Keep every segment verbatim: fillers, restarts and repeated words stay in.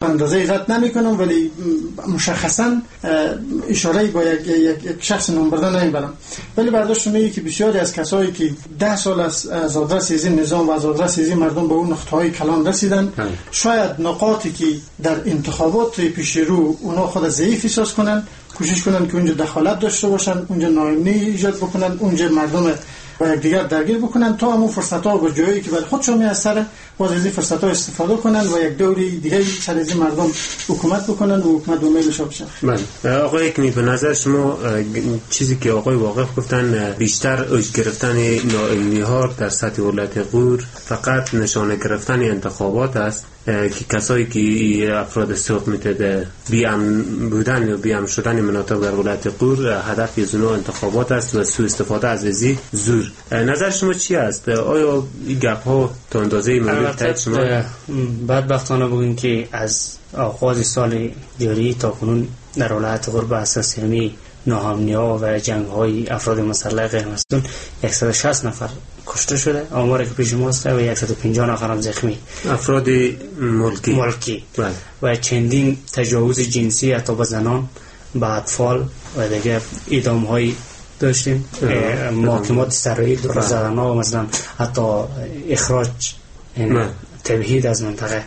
اندازه رد نمیکنم، ولی مشخصا اشاره با یک, یک شخص نام بردن نمیبرم. ولی برداشت میگه که بسیاری از کسایی که ده سال از آدرس از نظام و از آدرس از مردم به اون نقطه‌های کلان رسیدن، شاید نقاطی که در انتخابات پیش رو اونا خود ضعیف احساس کنن، کوشش کنن که اونجا دخالت داشته باشن، اونجا ناامنی ایجاد بکنن، اونجا مردم با یکدیگر درگیر بکنن تا همون فرصت‌ها و جایی که برای خودشون میسره باز از این فرصت‌ها استفاده کنن و یک دوری دیگه سر از مردم حکومت بکنن و حکومت دومیلش بشه. بله آقای حکمی، به نظر شما چیزی که آقای واقف گفتن بیشتر اوج گرفتن ناامنی‌ها در سطح ولایت غور فقط نشانه گرفتن انتخابات است که کسایی که افراد سوق میتده بی امن بودن یا بی امن شدن مناطق در ولایت غور هدف از اونها انتخابات است و سوء استفاده از ازی زور. نظر شما چی است؟ آیا این گپ ها تا اندازه مورد تایید شما؟ بدبختانه بگیم که از آغاز سال جاری تا کنون در ولایت غور به اساس همین ناامنی‌ها و جنگ‌های افراد مسلح غیر مسئول صد و شصت نفر کشته شده، آماری که پیش ماست، و صد و پنجاه نفر هم زخمی افراد ملکی ملکی و چندین تجاوز جنسی حتی به زنان، به اطفال و دیگه اعدام‌های داشتیم، محاکمات سرایی در زدن‌ها و مثلا حتی اخراج تبعید از منطقه.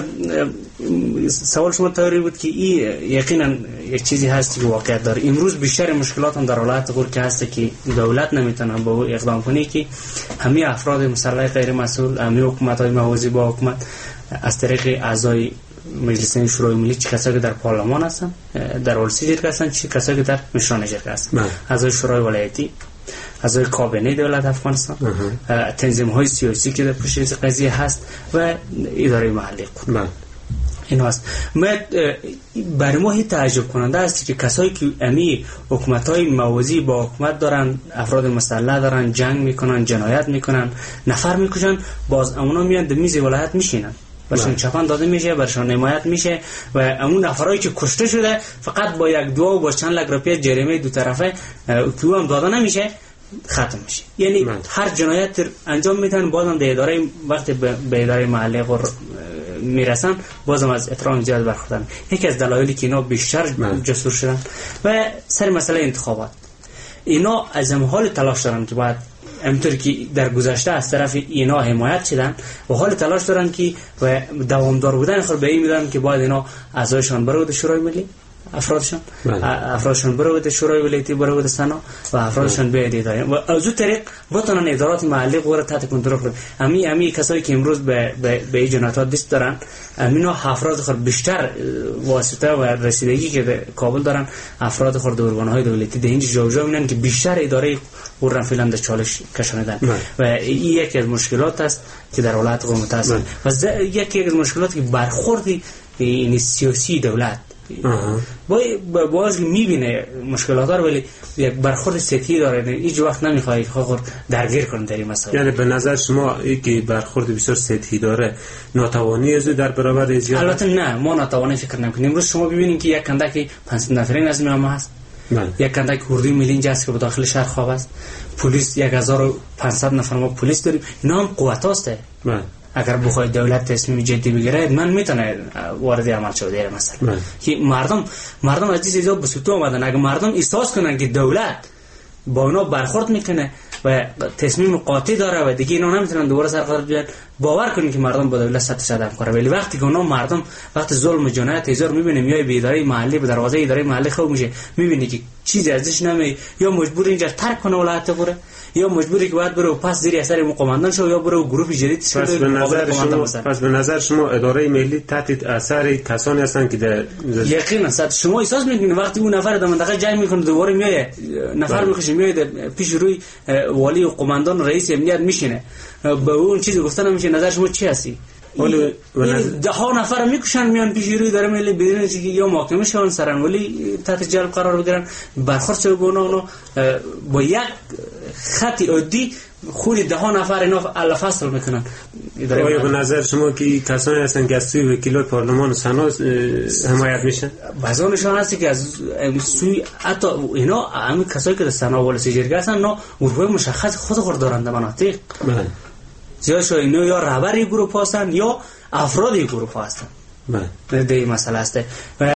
سوال شما تئوری بود که این یقینا یک چیزی هست که واقعیت داره. امروز بیشتر مشکلات هم در ولایت غور که هست که دولت نمیتونه با اقدام کنه که همه افراد مسلح غیر مسئول، همه حکومت‌های موازی با حکومت از طریق اعضای مجلس شورای ملی، چه کسایی که در پارلمان هستن، در ولسی جرگه هستن، چه کسایی که در مشران جرگه هستن، اعضای شورای ولایتی، اعضای کابینه دولت افغانستان، تنظیم‌های سیاسی که در پشت قضیه هست و اداره محلی قدرت. این هست. من برای ما هی تعجب کننده است که کسایی که امی حکومت‌های موازی با حکومت دارن، افراد مسلح دارن، جنگ میکنن، جنایت میکنن، نفر میکشن، باز اونا میان در میز ولایت میشینن، برشان چپان داده میشه، برشان حمایت میشه و همون نفرایی که کشته شده فقط با یک دعا و با چند لک روپیه جریمه دو طرفه که هم داده نمیشه، ختم میشه. یعنی من. هر جنایت انجام میدن، بازم به اداره وقتی به اداره محلی غور میرسن بازم از احترام زیاد برخوردن. یکی از دلایلی که اینا بیشتر من. جسور شدن و سر مسئله انتخابات، اینا از حال تلاش دارن که باید همونطور که در گذشته از طرف اینا حمایت شدن و حال تلاش دارن که و دوامدار بودن خود به این میدونن که باید اینا اعضایشان برود شورای ملی، افرادشان افرادشان برود شورای ولایتی، برود سنا و افرادشان به اداره و از اون طریق بتونن ادارات محلی غور تحت کنترل کنن. امی امی کسایی که امروز به به به جنایات دست دارن، امینا افراد خود بیشتر واسطه و رسیدگی که کابل دارن، افراد خود ارگان‌های دولتی ده اینجا جوجا میشن که بیشتر اداره غور فعلا در چالش کشاندن و این یکی از مشکلات است که در ولایت غور متاسفانه و یکی از مشکلاتی که برخوردی این سیاسی دولت با باز میبینه مشکلات ها رو، ولی یک برخورد سطحی داره، هیچ وقت نمیخواد خود درگیر کنه در این مسائل. یعنی به نظر شما این که برخورد بسیار سطحی داره ناتوانی از در برابر از البته نه، ما ناتوانی فکر نمیکنیم. امروز شما ببینید که یک کندک پانصد نفری از میام هست، یک کندک کردی ملی اینجا است که به داخل شهر خواب است، پلیس یک هزار و پانصد نفر ما پلیس داریم، اینا هم قوت هاست. اگر بخواد دولت تصمیم جدی بگیره من میتونه وارد عمل شود در مثلا که مردم مردم از این چیزا به سوتو اومدن. اگر مردم احساس کنن که دولت با اونا برخورد میکنه و تصمیم قاطع داره و دیگه اینا نمیتونن دوباره سر قرار بیان، باور کنین که مردم با دولت صد درصد همکاره. ولی وقتی که اونا مردم وقت ظلم و جنایت هزار میبینه، میای به اداره محلی، به دروازه اداره محلی خوب میشه، میبینی که چیزی ازش نمی، یا مجبور اینجا ترک کنه ولایت غور، یا مجبوری که باید بره پس زیر اثر مقامندان شو، یا بره گروه جدید شو. پس به نظر شما پس به نظر شما اداره ملی تحت اثر کسانی هستند که در یقینا صد شما احساس میکنید وقتی اون نفر در منطقه جنگ میکنه دوباره میاد نفر میخشه میاد پیش روی والی و قماندان رئیس امنیت میشینه، به اون چیزی گفتن نمیشه. نظر شما چی هستی؟ ولی ده ها نفر میکشن میان پیش روی داره ملی بدون اینکه یا محاکمه شون سرن ولی تحت جلب قرار بگیرن، برخورد شو گونه اونو با یک خط عادی خود ده ها نفر اینا الفصل میکنن. آیا به نظر شما که کسانی هستن که از سوی وکیلای پارلمان و سنا حمایت میشن؟ بعضیشون هستی که از سوی حتی اینا همین کسایی که در سنا و جرگه هستن نه گروه مشخص خود خود دارن در مناطق. بله. زیادشون اینا یا رهبر گروه هستن یا افراد گروه هستن. بله دی مسئله است.